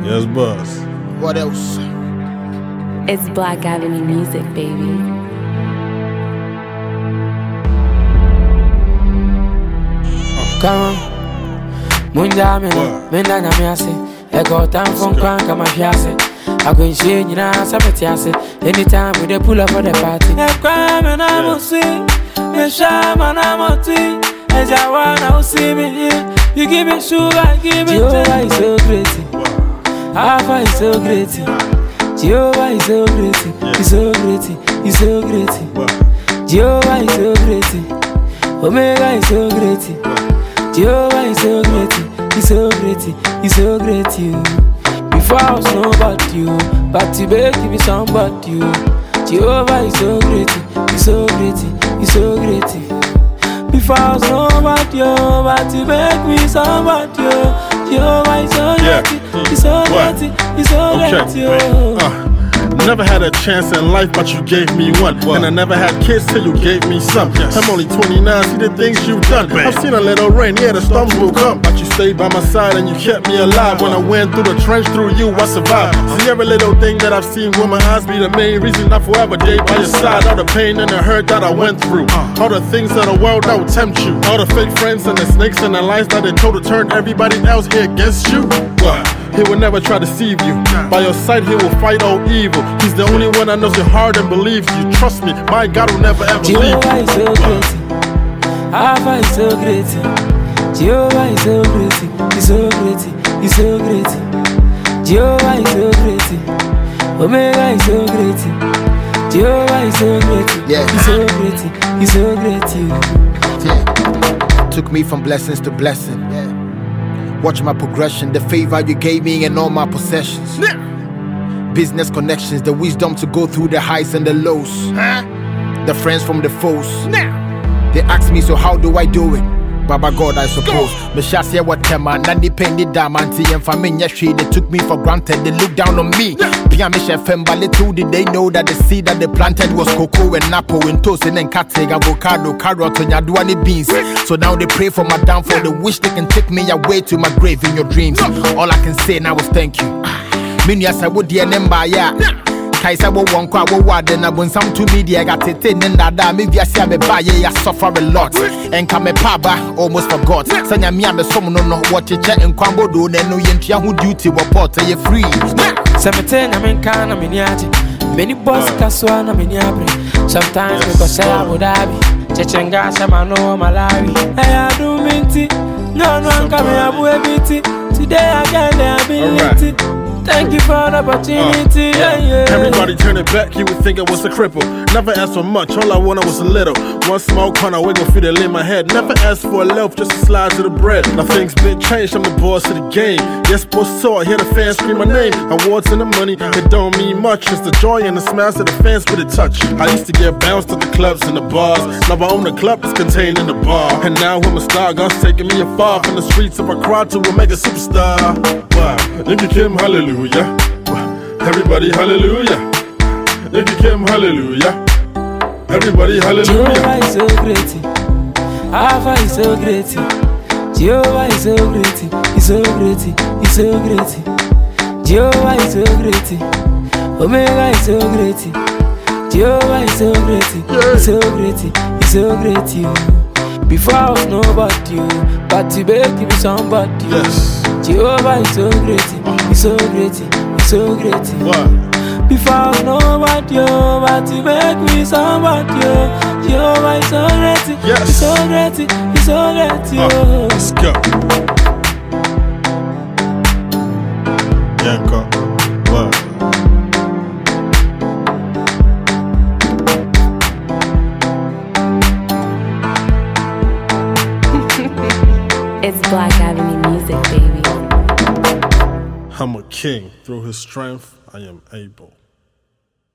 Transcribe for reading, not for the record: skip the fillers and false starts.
Yes, boss. What else? It's Black Avenue music, baby. Come on, Munda Menda Namiase, Echo time from Kranka Mafiase. I go in shade, you know, Sabatiase. Anytime we they pull up for the party. A crime and I will see, a sham and I will see. As I want, I will see me here. You give me sugar, give me Jehovah is so great. Alpha is so great. Jehovah is so great. He's so great. He's so great. Jehovah is so great. Omega is so great. Jehovah is so great. He's so great. He's so great. You. Before I was nobody, but today give me somebody. Jehovah is so great. He's so great. He's so great. Before I was nobody, but to make me somebody. Jehovah is so great, he's so great, he's so great. Never had a chance in life, but you gave me one. And I never had kids till you gave me some. I'm only 29, see the things you've done. I've seen a little rain, yeah, the storms will come, but you stayed by my side and you kept me alive. When I went through the trench, through you, I survived. See every little thing that I've seen with my eyes be the main reason I forever stayed by your side. All the pain and the hurt that I went through, all the things of the world that would tempt you, all the fake friends and the snakes and the lies that they told to turn everybody else here against you. He will never try to deceive you. By your side, he will fight all evil. He's the only one that knows your heart and believes you. Trust me, my God will never ever leave you. Jehovah is so great. Alpha is so great. Jehovah is so great. He's so great. He's so great. Jehovah is so great. Omega is so great. Jehovah is so great. Yeah. He's so great. He's so great. Yeah. Took me from blessings to blessing. Yeah. Watch my progression, the favor you gave me and all my possessions. Business connections, the wisdom to go through the highs and the lows. The friends from the foes. They ask me, so how do I do it? Baba God, I suppose. Me shall say what tema, nani penny damanti and familia she. They took me for granted, they looked down on me. Pia me chef and little did they know that the seed that they planted was cocoa and apple and toast and catting, avocado, carrot and yaduani beans. So now they pray for my downfall. They wish they can take me away to my grave in your dreams. All I can say now is thank you. Many as I would the number, yeah. Kaisa wo wonko wo wade na bonsam to media got it in that me via see me buy ya suffer a lot and come paba almost forgot sanya me am some no what che en kwambo do na no yentua ho duty wo port ye free Semete na men kana miniaje many boss kaswa na miniabre sometimes me go say Abu Dhabi chechenga sama no Malawi I do minti no come Abu Ebiti today I get the ability. Thank you for the opportunity. Everybody turn it back, you would think I was a cripple. Never asked for much, all I wanted was a little. One small corner, we gon' feel it in my head. Never asked for a loaf, just a slice of the bread. Now things been changed, I'm the boss of the game. Yes, boss saw, I hear the fans scream my name. Awards and the money, it don't mean much. It's the joy and the smiles that the fans with a touch. I used to get bounced at the clubs and the bars. Now I own the club, it's contained in the bar. And now I'm a star, God's taking me afar. From the streets of Accra to a mega superstar. Wow, if you came, hallelujah. Everybody hallelujah. If you came, hallelujah. Everybody hallelujah. Jehovah is so great. Alpha is so great. Jehovah is so great. He's so great. He's so great. Jehovah is so great. Omega is so great. Jehovah is so great. He's so great. He's so great. Before I was nobody, but today give me somebody. Yes. Jehovah is so great. He's so great. He's so great. Before I was nobody, but to make me somebody. Jehovah is so great. Yes. He's so great. He's so great. Let's go. Yanko. What? It's Black Avenue music, baby. I'm a king. Through his strength, I am able.